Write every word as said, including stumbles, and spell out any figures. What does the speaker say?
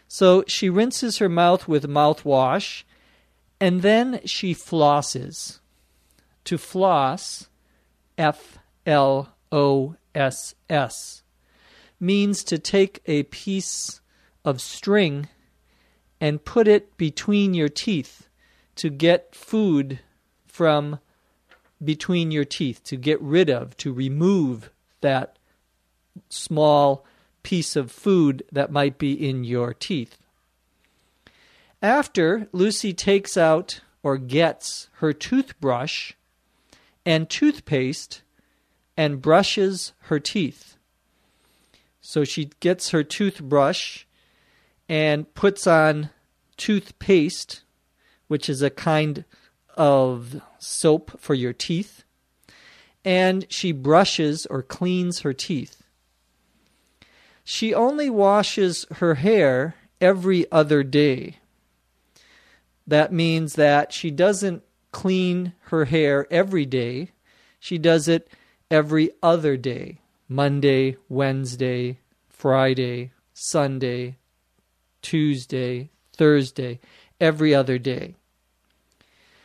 So she rinses her mouth with mouthwash, and then she flosses. To floss, F L O S S, means to take a piece of string and put it between your teeth to get food from between your teeth, to get rid of, to remove that small piece of food that might be in your teeth. After, Lucy takes out or gets her toothbrush and toothpaste and brushes her teeth. So she gets her toothbrush and puts on toothpaste, which is a kind of soap for your teeth, and she brushes or cleans her teeth. She only washes her hair every other day. That means that she doesn't clean her hair every day. She does it every other day. Monday, Wednesday, Friday, Sunday, Tuesday, Thursday, every other day.